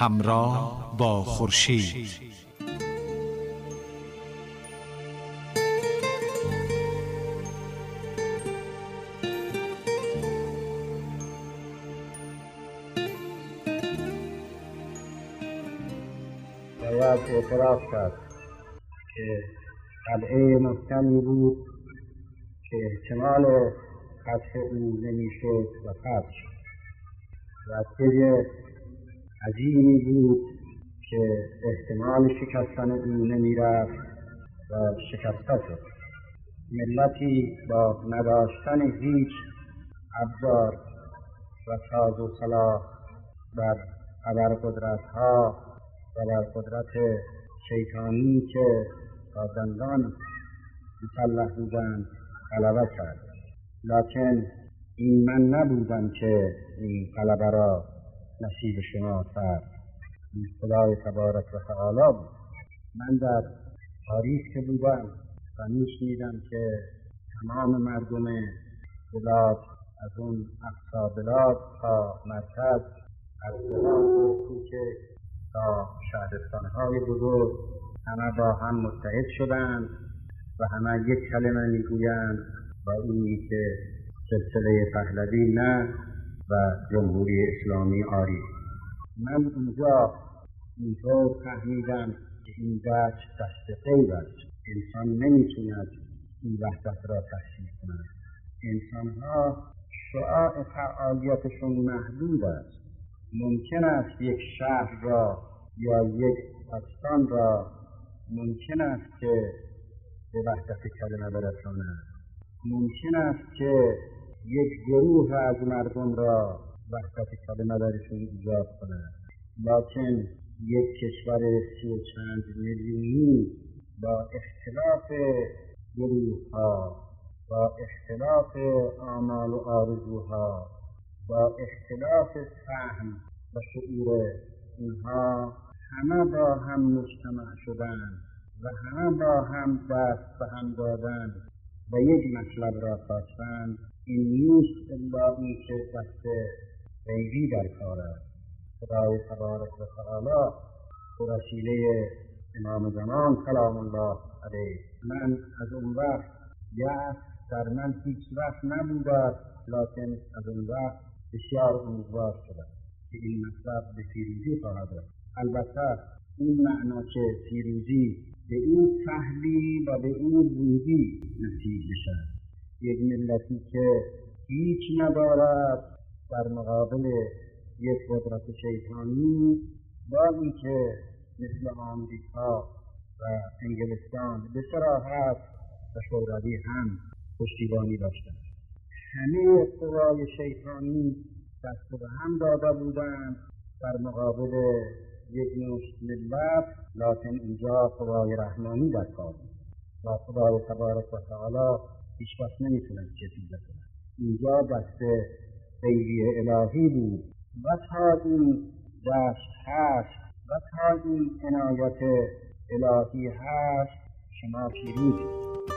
همراه با خورشید. باید اعتراف کرد که قلعه محکمی بود که احتمال فتح او نمیشد و فتح شد. رسته عظیمی بود که احتمال شکستن او نمیرفت و شکسته شد. ملتی با نداشتن هیچ ابزار و ساز و سلاح بر ابرقدرت‌ها و بر قدرت شیطانی که تا دندان مسلح بودند غلبه کرد. لکن این من نبودم که این غلبه را نصیب شما کرد، این خدای تبارک و تعالی بود. من در پاریس که بودم و میشنیدم که تمام مردم بلاد از اون اقصا بلاد تا مرکز، از بلاد کوچه تا شهرستان‌های بزرگ همه با هم متحد شدند و همه یک کلمه میگویند و اینی که سلسله پهلوی نه و جمهوری اسلامی آری. من اونجا اینطور فهمیدم که این دست غیب است. انسان نمیتوند این وحدت را تحصیل کند. انسان‌ها شعاع فعالیتشون محدود است. ممکن است یک شهر را یا یک استان را ممکن است که به وحدت کلمه برساند. ممکن است که یک گروه از مردم را وحدت کلمه درشون ایجاد کند. لکن یک کشور 30 چند میلیونی با اختلاف گروه‌ها، با اختلاف آمال و آرزوها، با اختلاف فهم و شعور اینها همه با هم مجتمع شدند و همه با هم دست به هم دادند و یک مطلب را خواستند. این نیست الا این که دست غیبی در کار است. خدای تبارک و تعالی به وسیله امام زمان سلام الله علیه، من از اون وقت یأس در من هیچ وقت نبوده، لکن از اون وقت بسیار امیدوار شدم که این مطلب به پیروزی خواهد رسید. البته این معنا که پیروزی به این سهلی و به این زودی نصیب بشد. یک ملتی که هیچ ندارد در مقابل یک قدرت شیطانی، با اینکه مثل آمریکا و انگلستان به صراحت و شوروی هم پشتیبانی داشتند، همه قوای شیطانی دست به هم داده بودند در مقابل یک مشت ملت، لکن اینجا قوای رحمانی در کار بود و خدای تبارک و تعالی هیچ وقت نمیتونه چیزی بکنه. اینجا دست غیبی الهی بود و تا این دست هست و تا این عنایت الهی هست شما پیروزید.